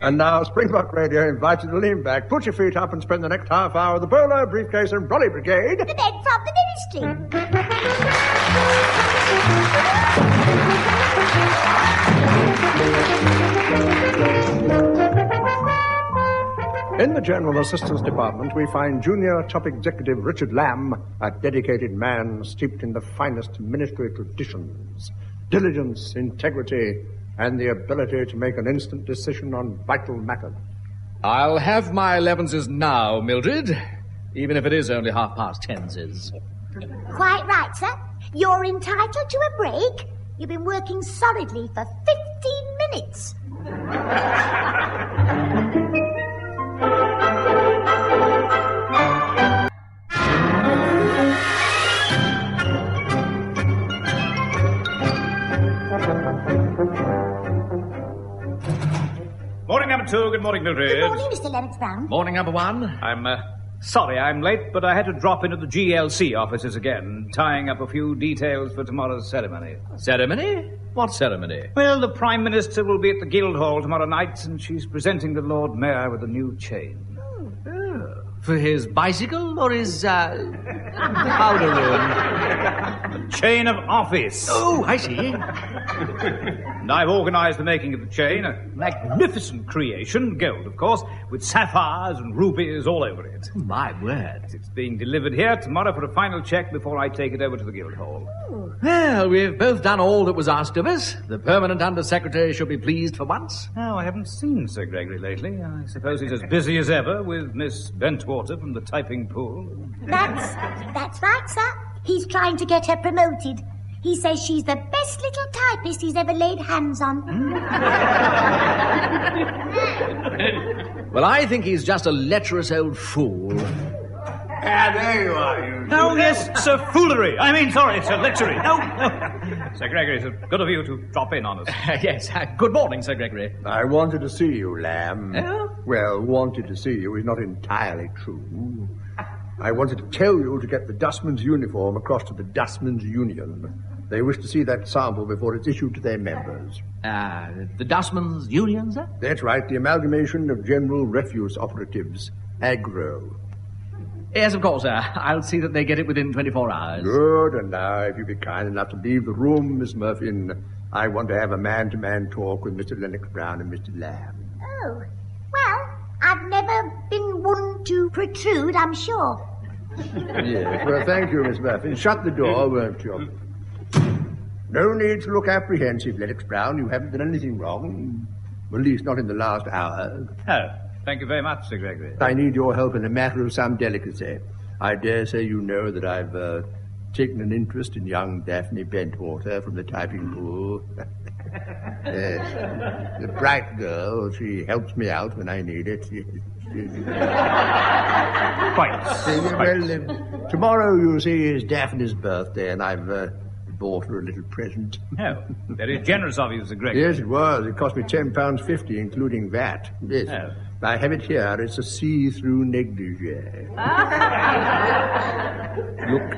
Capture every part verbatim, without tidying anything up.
And now Springbok Radio invites you to lean back, put your feet up and spend the next half hour with the Bolo, Briefcase and Brolly Brigade. The men from the ministry. In the General Assistance Department, we find Junior Top Executive Richard Lamb, a dedicated man steeped in the finest ministry traditions, diligence, integrity, and the ability to make an instant decision on vital matters. I'll have my elevenses now, Mildred, even if it is only half past tenses. Quite right, sir. You're entitled to a break. You've been working solidly for fifteen minutes. Morning, number two. Good morning, Mildred. Good morning, Mister Lennox Brown. Morning, number one. I'm uh, sorry I'm late, but I had to drop into the G L C offices again, tying up a few details for tomorrow's ceremony. Ceremony? What ceremony? Well, the Prime Minister will be at the Guildhall tomorrow night, and she's presenting the Lord Mayor with a new chain. Oh, for his bicycle or his, uh, powder room? A chain of office. Oh, I see. And I've organised the making of the chain, a magnificent creation, gold, of course, with sapphires and rubies all over it. My word. It's being delivered here tomorrow for a final check before I take it over to the Guildhall. Well, we've both done all that was asked of us. The permanent Under-Secretary shall be pleased for once. Oh, I haven't seen Sir Gregory lately. I suppose he's as busy as ever with Miss Bentwater from the typing pool. That's, that's right, sir. He's trying to get her promoted. He says she's the best little typist he's ever laid hands on. Well, I think he's just a lecherous old fool. Ah, there you are, you. Oh, yes, Sir Foolery. I mean, sorry, Sir Lechery. No, no. Sir Gregory, it's good of you to drop in on us. Yes, uh, good morning, Sir Gregory. I wanted to see you, Lamb. Oh? Well, wanted to see you is not entirely true. I wanted to tell you to get the dustman's uniform across to the Dustman's Union. They wish to see that sample before it's issued to their members. Uh, the Dustman's Union, sir? That's right, the amalgamation of General Refuse Operatives, AGRO. Yes, of course, sir. I'll see that they get it within twenty-four hours. Good, and now, if you'd be kind enough to leave the room, Miss Murphin, I want to have a man-to-man talk with Mister Lennox Brown and Mister Lamb. Oh, well, I've never been one to protrude, I'm sure. Yes, well, thank you, Miss Murphin. Shut the door, won't you? No need to look apprehensive, Lennox Brown. You haven't done anything wrong. At least not in the last hour. Oh, thank you very much, Sir Gregory. I need your help in a matter of some delicacy. I dare say you know that I've uh, taken an interest in young Daphne Bentwater from the typing pool. Yes. The bright girl. She helps me out when I need it. Quite. Well, uh, tomorrow, you see, is Daphne's birthday, and I've uh, bought her a little present. Oh, very generous of you, Sir Gregory. Yes, it was. It cost me ten pounds fifty, including V A T. Yes. Oh. I have it here. It's a see-through negligee. Look.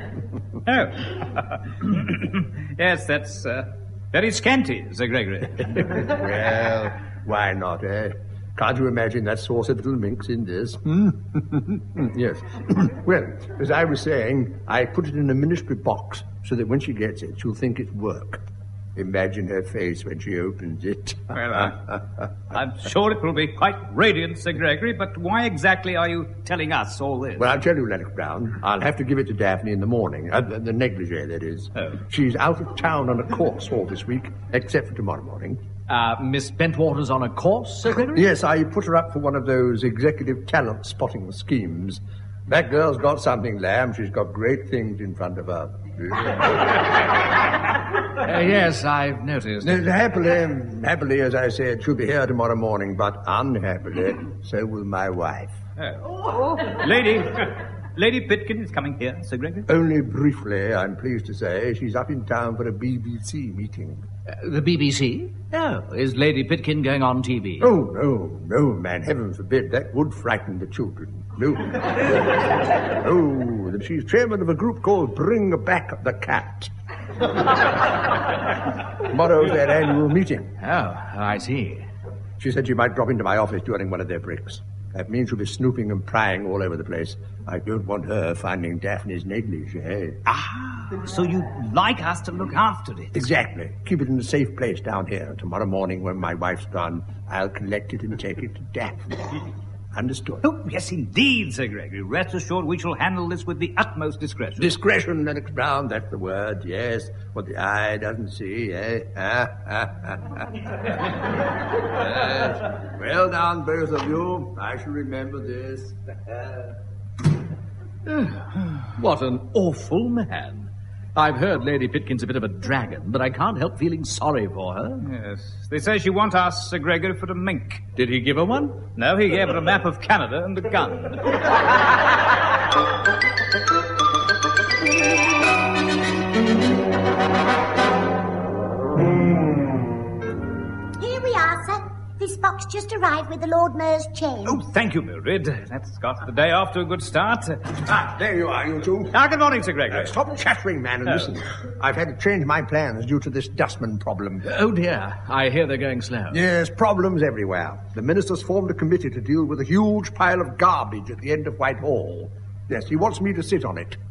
Oh. Yes, that's uh, very scanty, Sir Gregory. Well, why not, eh? Can't you imagine that saucy little minx in this? Hmm? Yes. Well, as I was saying, I put it in a ministry box so that when she gets it, she'll think it's work. Imagine her face when she opens it. Well, uh, I'm sure it will be quite radiant, Sir Gregory, but why exactly are you telling us all this? Well, I'll tell you, Lennox Brown. I'll have to give it to Daphne in the morning. Uh, the, the negligee, that is. Oh. She's out of town on a course all this week, except for tomorrow morning. Uh, Miss Bentwater's on a course, Sir Gregory? Yes, I put her up for one of those executive talent spotting schemes. That girl's got something, Lamb. She's got great things in front of her. Uh, yes, I've noticed. No, happily, happily, as I said, she'll be here tomorrow morning, but unhappily, so will my wife. Oh. Lady, Lady Pitkin is coming here, Sir Gregory? Only briefly, I'm pleased to say. She's up in town for a B B C meeting. Uh, the B B C? Oh, is Lady Pitkin going on T V? Oh, no, no, man, heaven forbid. That would frighten the children. No. Oh, that she's chairman of a group called Bring Back the Cat. Tomorrow's their annual meeting. Oh, I see. She said she might drop into my office during one of their breaks. That means she'll be snooping and prying all over the place. I don't want her finding Daphne's negligee. Ah, so you'd like us to look after it? Exactly. Keep it in a safe place down here. Tomorrow morning, when my wife's gone, I'll collect it and take it to Daphne. Understood? Oh, yes, indeed, Sir Gregory. Rest assured we shall handle this with the utmost discretion. Discretion, Lennox Brown, that's the word, yes. What the eye doesn't see, eh? Ah, ah, ah, ah. Yes. Well done, both of you. I shall remember this. What an awful man. I've heard Lady Pitkin's a bit of a dragon, but I can't help feeling sorry for her. Yes. They say she wants us, Sir Gregory, for a mink. Did he give her one? No, he gave her a map of Canada and a gun. Here we are, sir. This box just arrived with the Lord Mayor's chain. Oh, thank you, Mildred. That's got the day off to a good start. Ah, there you are, you two. Ah, good morning, Sir Gregory. Uh, stop chattering, man, and Oh. listen. I've had to change my plans due to this dustman problem. Oh, dear. I hear they're going slow. Yes, problems everywhere. The minister's formed a committee to deal with a huge pile of garbage at the end of Whitehall. Yes, he wants me to sit on it.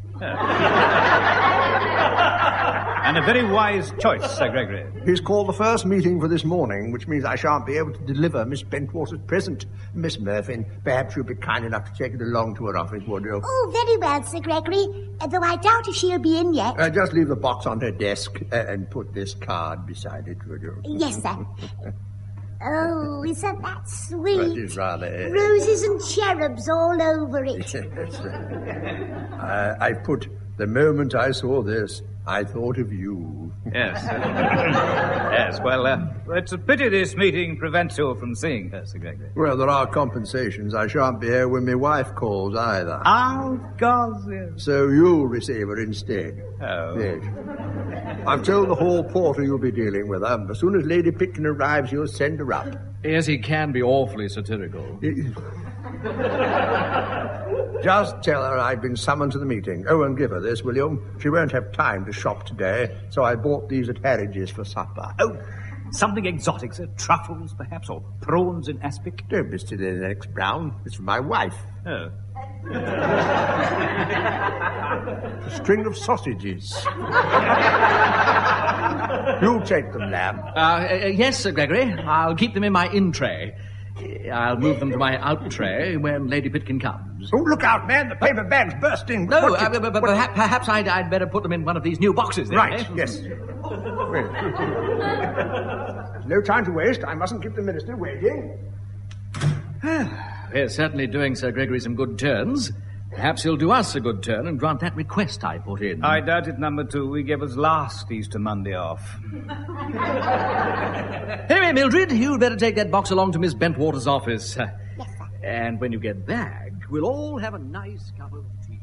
And a very wise choice, Sir Gregory. He's called the first meeting for this morning, which means I shan't be able to deliver Miss Bentwater's present. Miss Murphy, perhaps you'll be kind enough to take it along to her office, would you? Oh, very well, Sir Gregory. Uh, though I doubt if she'll be in yet. Uh, just leave the box on her desk uh, and put this card beside it, would you? Yes, sir. Oh, isn't that sweet? That is rather... Roses and cherubs all over it. uh, I put, the moment I saw this, I thought of you. Yes. Yes, well, uh, it's a pity this meeting prevents you from seeing her, Sir Gregory. Well, there are compensations. I shan't be here when my wife calls either. Oh, God, yes. So you'll receive her instead. Oh. Yes. I've told the hall porter you'll be dealing with her. As soon as Lady Pitkin arrives, you'll send her up. Yes, he can be awfully satirical. Just tell her I've been summoned to the meeting. Oh, and give her this, will you? She won't have time to shop today, so I bought these at Harridge's for supper. Oh, something exotic, sir. Truffles, perhaps, or prawns in aspic. Don't be silly, Lennox Brown. It's for my wife. Oh. A string of sausages. You take them, lamb. Uh, uh, yes, Sir Gregory. I'll keep them in my in tray. I'll move them to my out tray when Lady Pitkin comes. Oh, look out, man. The paper bag's bursting. No, What uh, you- but, but what- perhaps, perhaps I'd, I'd better put them in one of these new boxes then. Right, eh? yes. Well, no time to waste. I mustn't keep the minister waiting. We're certainly doing Sir Gregory some good turns. Perhaps he'll do us a good turn and grant that request I put in. I doubt it, number two. He gave us last Easter Monday off. Anyway, Mildred, you'd better take that box along to Miss Bentwater's office. Yes, sir. And when you get back, we'll all have a nice cup of tea.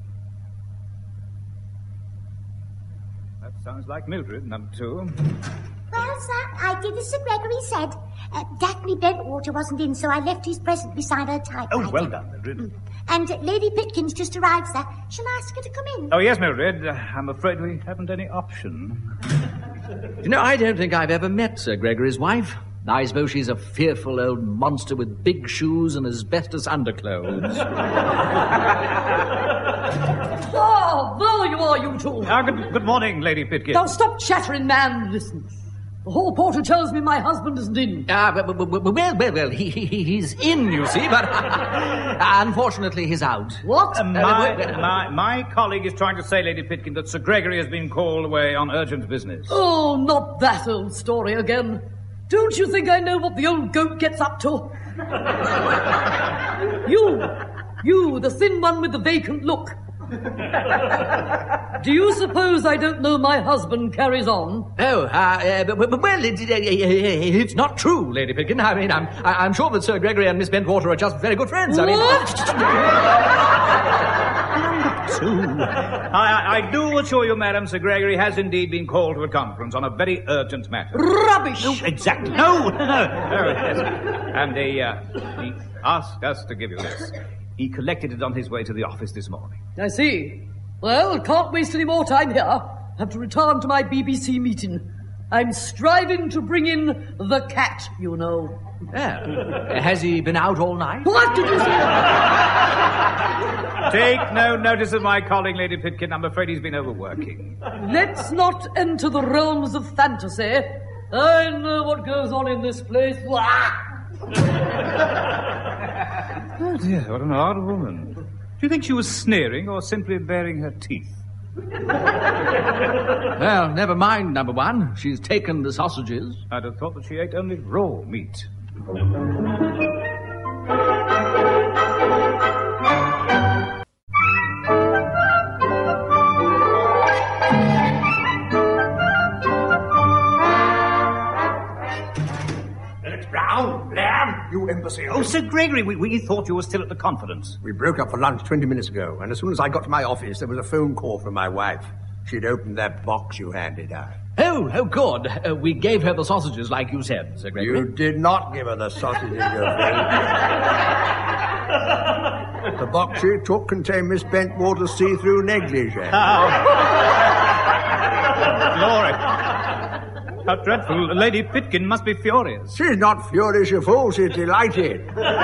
That sounds like Mildred, number two. Well, sir, I did as Sir Gregory said. Uh, Daphne Bentwater wasn't in, so I left his present beside her typewriter. Oh, well done, Mildred. And Lady Pitkin's just arrived, sir. Shall I ask her to come in? Oh, yes, Mildred. Uh, I'm afraid we haven't any option. You know, I don't think I've ever met Sir Gregory's wife. I suppose she's a fearful old monster with big shoes and asbestos underclothes. Oh, there you are, you two. Ah, good, good morning, Lady Pitkin. Now stop chattering, man. Listen. The hall porter tells me my husband isn't in. Ah, but, but, but, well, well, well, he, he, he's in, you see, but unfortunately he's out. What? Uh, my, my, my colleague is trying to say, Lady Pitkin, that Sir Gregory has been called away on urgent business. Oh, not that old story again. Don't you think I know what the old goat gets up to? You, you, the thin one with the vacant look. Do you suppose I don't know my husband carries on? Oh, uh, uh, but, but, well, it, it, it, it's not true, Lady Pitkin. I mean, I'm, I- I'm sure that Sir Gregory and Miss Bentwater are just very good friends. I mean, What? Two. I, I, I do assure you, madam, Sir Gregory has indeed been called to a conference on a very urgent matter. Rubbish! Exactly. No, no, no. Yes. And he, uh, he asked us to give you this. He collected it on his way to the office this morning. I see. Well, can't waste any more time here. Have to return to my B B C meeting. I'm striving to bring in the cat, you know. Yeah. Has he been out all night? What did you say? Take no notice of my calling, Lady Pitkin. I'm afraid he's been overworking. Let's not enter the realms of fantasy. I know what goes on in this place. Oh dear, what an odd woman. Do you think she was sneering or simply baring her teeth? Well, never mind, number one. She's taken the sausages. I'd have thought that she ate only raw meat. Brown, Lamb, you imbecile. Oh, Sir Gregory, we, we thought you were still at the conference. We broke up for lunch twenty minutes ago, and as soon as I got to my office, there was a phone call from my wife. She'd opened that box you handed her. Oh, oh, good. Uh, we gave her the sausages like you said, Sir Gregory. You did not give her the sausages, your friend. The box she took contained Miss Bentwater's see-through negligee. Oh. Glory. How dreadful. Lady Pitkin must be furious. She's not furious, you fool. She's delighted.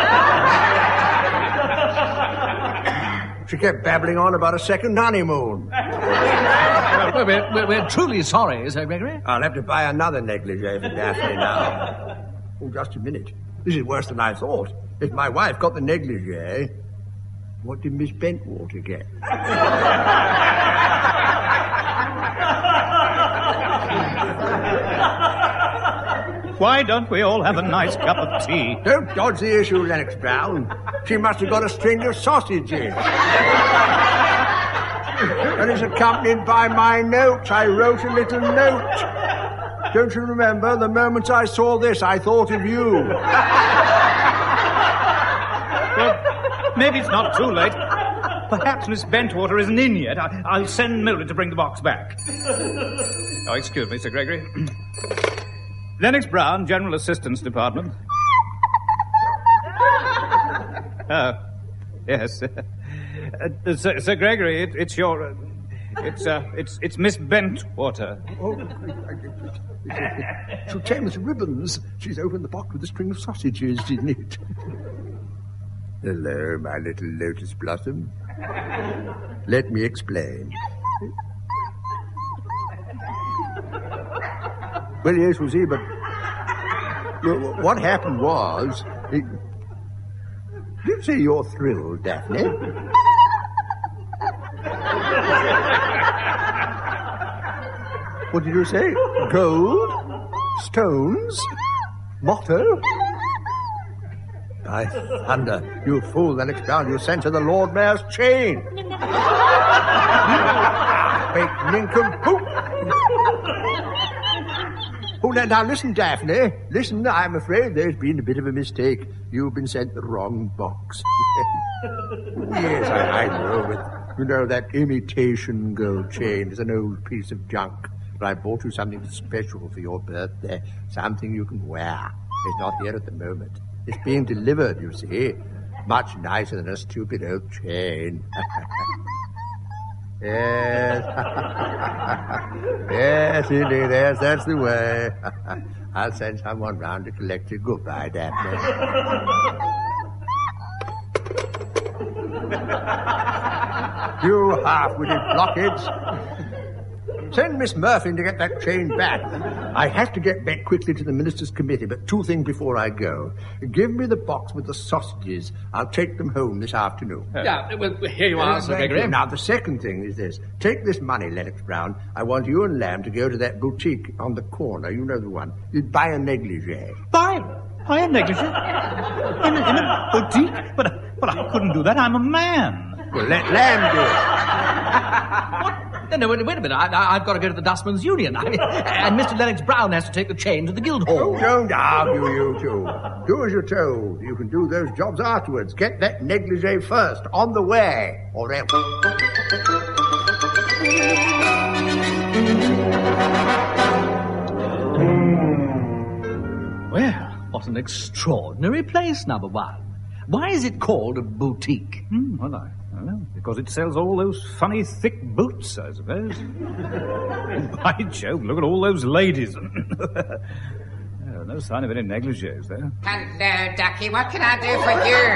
She kept babbling on about a second honeymoon. Well, we're, we're, we're truly sorry, Sir Gregory. I'll have to buy another negligee for Daphne now. Oh, just a minute. This is worse than I thought. If my wife got the negligee, what did Miss Bentwater get? Why don't we all have a nice cup of tea? Don't dodge the issue, Lennox Brown. She must have got a string of sausages. And it's accompanied by my notes. I wrote a little note. Don't you remember? The moment I saw this, I thought of you. Well, maybe it's not too late. Perhaps Miss Bentwater isn't in yet. I, I'll send Mildred to bring the box back. Oh, excuse me, Sir Gregory. Lennox Brown, General Assistance Department. Oh, yes. Uh, Sir, Sir Gregory, it, it's your... Uh, it's, uh, it's, it's Miss Bentwater. Oh, she'll tear with ribbons. She's opened the box with a string of sausages in it. Hello, my little lotus blossom. Let me explain. Well, yes, you see, but well, what happened was... It, you say you're thrilled, Daphne. What did you say? Gold? Stones? Motto? By thunder, you fool, Lennox Brown, you sent her the Lord Mayor's chain. Fake nincompoop. Oh, now, now, listen, Daphne. Listen, I'm afraid there's been a bit of a mistake. You've been sent the wrong box. Yes, I, I know. With, you know, that imitation gold chain is an old piece of junk. But I bought you something special for your birthday. Something you can wear. It's not here at the moment. It's being delivered, you see. Much nicer than a stupid old chain. Yes. Yes, indeed. Yes, that's the way. I'll send someone round to collect it. Goodbye, Daphne. You half-witted blockheads. Send Miss Murphy to get that chain back. I have to get back quickly to the Ministers' Committee, but two things before I go. Give me the box with the sausages. I'll take them home this afternoon. Yeah, well, here you are, Uh, Sir thank Gregory. you. Now, the second thing is this. Take this money, Lennox Brown. I want you and Lamb to go to that boutique on the corner. You know the one. You'd buy a negligee. Buy, buy a negligee? In a, in a boutique? But, but I couldn't do that. I'm a man. Well, let Lamb do it. No, no, wait, wait a minute. I, I, I've got to go to the Dustmen's Union. I mean, and Mister Lennox Brown has to take the chain to the Guildhall. Oh, don't argue, you two. Do as you're told. You can do those jobs afterwards. Get that negligee first, on the way, or else. Well, what an extraordinary place, number one. Why is it called a boutique? Hmm, well, I don't know. Because it sells all those funny, thick boots, I suppose. By Jove, look at all those ladies. Oh, no sign of any negligees there. Hello, Ducky. What can I do for you?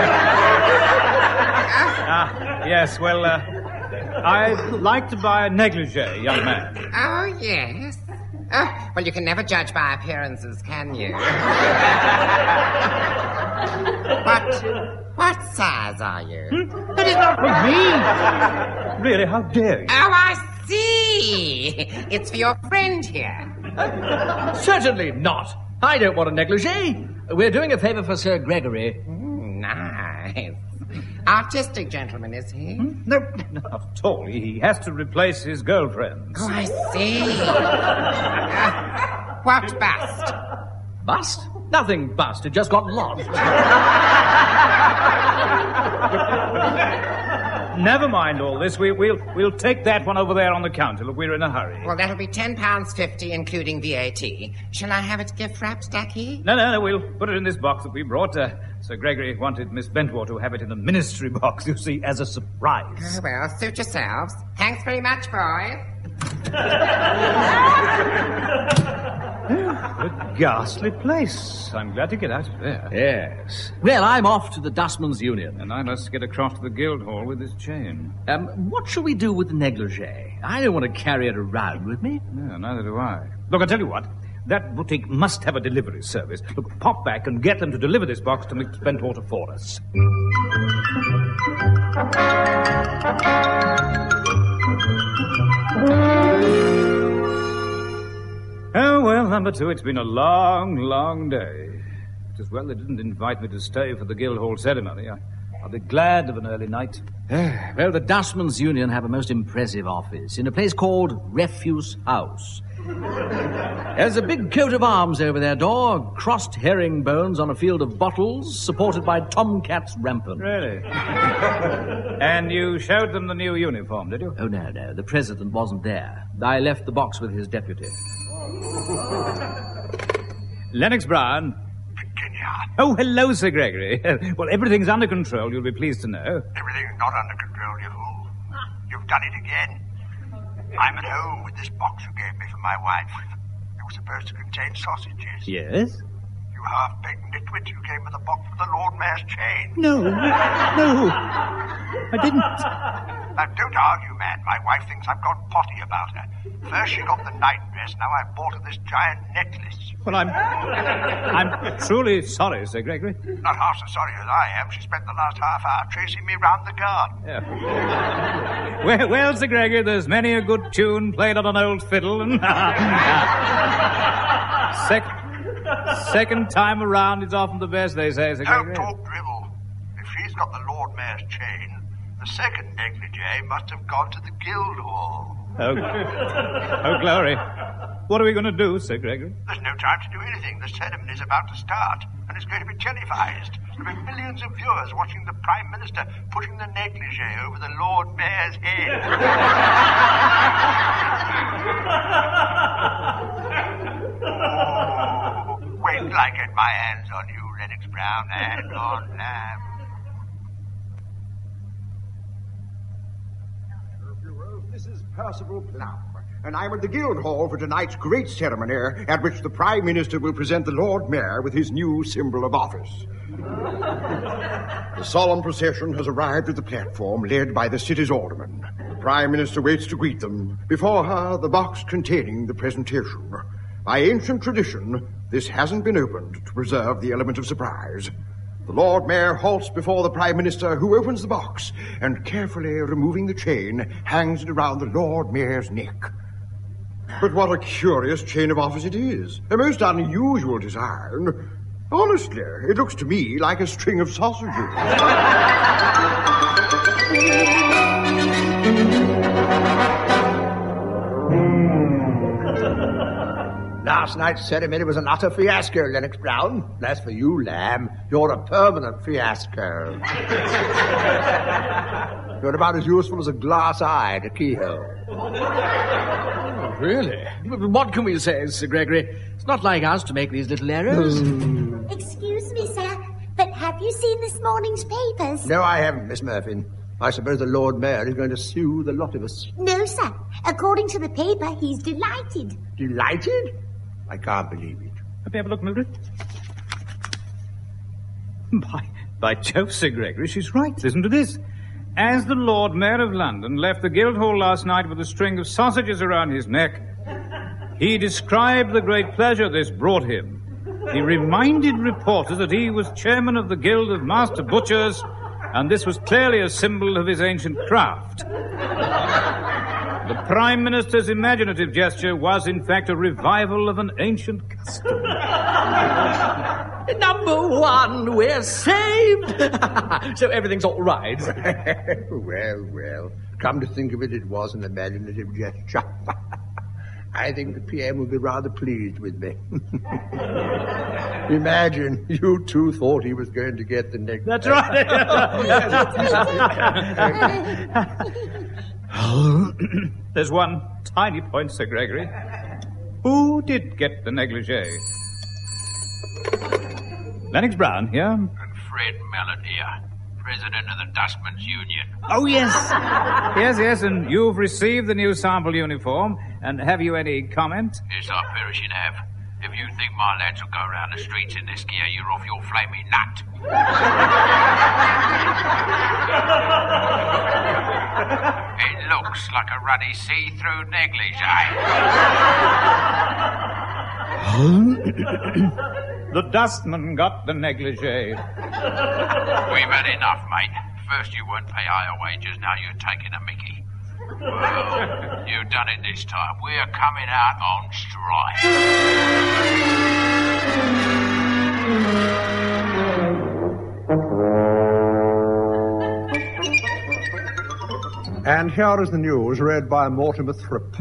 Ah, yes, well, uh, I'd like to buy a negligee, young man. Oh, yes. Oh, well, you can never judge by appearances, can you? What, what size are you? Hmm? That is not for me. Really, how dare you? Oh, I see. It's for your friend here. Certainly not. I don't want a negligee. We're doing a favour for Sir Gregory. Mm, nice. Artistic gentleman, is he? Hmm? No, not at all. He has to replace his girlfriends. Oh, I see. uh, what bust? Bust? Nothing bust. It just got lost. Never mind all this. We, we'll we'll take that one over there on the counter. Look, we're in a hurry. Well, that'll be ten pounds fifty, including V A T. Shall I have it gift wrapped, Ducky? No, no, no. We'll put it in this box that we brought. Uh, Sir Gregory wanted Miss Bentwar to have it in the ministry box, you see, as a surprise. Oh, well, suit yourselves. Thanks very much, boys. A ghastly place. I'm glad to get out of there. Yes. Well, I'm off to the Dustmen's Union. And I must get across to the Guildhall with this chain. Um, what shall we do with the negligee? I don't want to carry it around with me. No, neither do I. Look, I tell you what. That boutique must have a delivery service. Look, pop back and get them to deliver this box to Miss Bentwater for us. Oh, well, number two, it's been a long, long day. It's as well they didn't invite me to stay for the Guildhall ceremony. I, I'll be glad of an early night. Well, the Dustmen's Union have a most impressive office in a place called Refuse House. There's a big coat of arms over their door, crossed herringbones on a field of bottles, supported by tomcats rampant. Really? And you showed them the new uniform, did you? Oh, no, no, the president wasn't there. I left the box with his deputy. Lennox Brown. Virginia. Oh, hello, Sir Gregory. Well, everything's under control, you'll be pleased to know. Everything's not under control, you fool. You've done it again. I'm at home with this box you gave me for my wife. It was supposed to contain sausages. Yes? You half-baked nitwit, you gave me the box with the Lord Mayor's chain. No, no, I didn't. Now, don't argue, man. My wife thinks I've gone potty about her. First she got the nightdress, now I've bought her this giant necklace. Well, I'm... I'm truly sorry, Sir Gregory. Not half so sorry as I am. She spent the last half hour chasing me round the garden. Yeah. well, well, Sir Gregory, there's many a good tune played on an old fiddle, and... Sec- second time around is often the best, they say, Sir Don't Gregory. talk drivel. If she's got the Lord Mayor's chain, the second negligee must have gone to the Guildhall. Oh, oh, glory. What are we going to do, Sir Gregory? There's no time to do anything. The ceremony's about to start, and it's going to be televised. There'll be millions of viewers watching the Prime Minister pushing the negligee over the Lord Mayor's head. Oh, wait till I get my hands on you, Lennox Brown, and on Lamb. This is Percival Plum, and I'm at the Guildhall for tonight's great ceremony at which the Prime Minister will present the Lord Mayor with his new symbol of office. The solemn procession has arrived at the platform led by the city's aldermen. The Prime Minister waits to greet them. Before her, the box containing the presentation. By ancient tradition, this hasn't been opened to preserve the element of surprise. The Lord Mayor halts before the Prime Minister, who opens the box and, carefully removing the chain, hangs it around the Lord Mayor's neck. But what a curious chain of office it is. A most unusual design. Honestly, it looks to me like a string of sausages. Last night's ceremony was an utter fiasco, Lennox Brown. As for you, Lamb, you're a permanent fiasco. You're about as useful as a glass eye at a keyhole. Oh, really? What can we say, Sir Gregory? It's not like us to make these little errors. Excuse me, sir, but have you seen this morning's papers? No, I haven't, Miss Murphy. I suppose the Lord Mayor is going to sue the lot of us. No, sir. According to the paper, he's delighted. Delighted? I can't believe it. Let me have a look, Mildred. By, by Jove, Sir Gregory, she's right. Listen to this. As the Lord Mayor of London left the Guildhall last night with a string of sausages around his neck, he described the great pleasure this brought him. He reminded reporters that he was chairman of the Guild of Master Butchers, and this was clearly a symbol of his ancient craft. The Prime Minister's imaginative gesture was, in fact, a revival of an ancient custom. Number one, we're saved! So everything's all right. Well, well. Come to think of it, it was an imaginative gesture. I think the P M will be rather pleased with me. Imagine, you two thought he was going to get the neck. That's right. There's one tiny point, Sir Gregory. Who did get the negligee? Lennox Brown here. And Fred Mellon here, president of the Dustmen's Union. Oh, yes. Yes, yes, and you've received the new sample uniform. And have you any comment? Yes, I perishing have. If you think my lads will go around the streets in this gear, you're off your flaming nut. It looks like a ruddy see-through negligee. The dustman got the negligee. We've had enough, mate. First you wouldn't pay higher wages, now you're taking a mickey. Well, you've done it this time. We're coming out on strike. And here is the news read by Mortimer Thripp.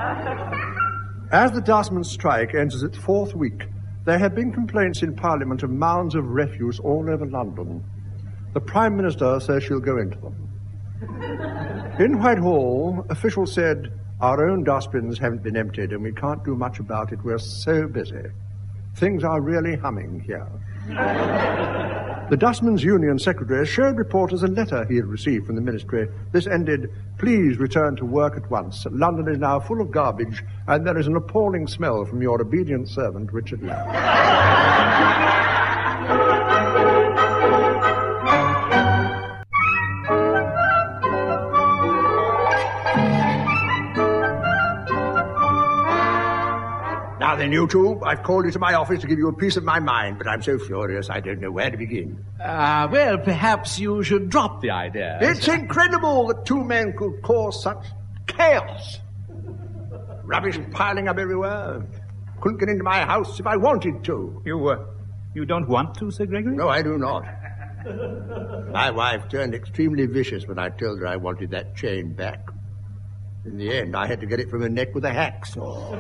As the dustmen's strike enters its fourth week, there have been complaints in Parliament of mounds of refuse all over London. The Prime Minister says she'll go into them. In Whitehall, officials said, our own dustbins haven't been emptied and we can't do much about it. We're so busy. Things are really humming here. The Dustmen's Union Secretary showed reporters a letter he had received from the Ministry. This ended, please return to work at once. London is now full of garbage and there is an appalling smell from your obedient servant, Richard Lamb. Now then, you two, I've called you to my office to give you a piece of my mind, but I'm so furious I don't know where to begin. Ah, uh, well, perhaps you should drop the idea. It's incredible that two men could cause such chaos. Rubbish piling up everywhere. Couldn't get into my house if I wanted to. You, uh, you don't want to, Sir Gregory? No, I do not. My wife turned extremely vicious when I told her I wanted that chain back. In the end, I had to get it from her neck with a hacksaw.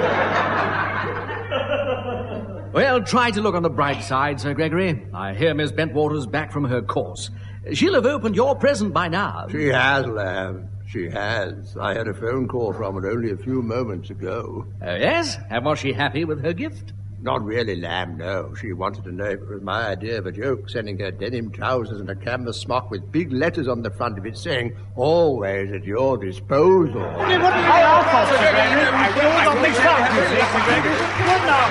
Well, try to look on the bright side, Sir Gregory. I hear Miss Bentwater's back from her course. She'll have opened your present by now. She has, Lamb. She has. I had a phone call from her only a few moments ago. Oh, yes? And was she happy with her gift? Not really, Lamb, no. She wanted to know if it was my idea of a joke, sending her denim trousers and a canvas smock with big letters on the front of it saying, always at your disposal. What do you mean our fault, Sir Gregory? We've got things wrong, you see, Sir Gregory. It wasn't our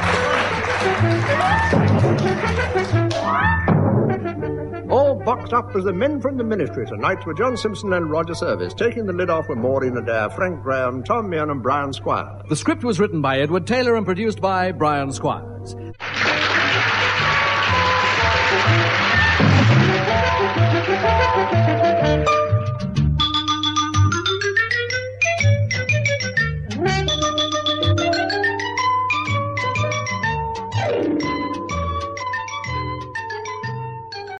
fault. All boxed up as the men from the Ministry tonight were John Simpson and Roger Service. Taking the lid off were Maureen Adair, Frank Graham, Tom Meehan and Brian Squires. The script was written by Edward Taylor and produced by Brian Squires.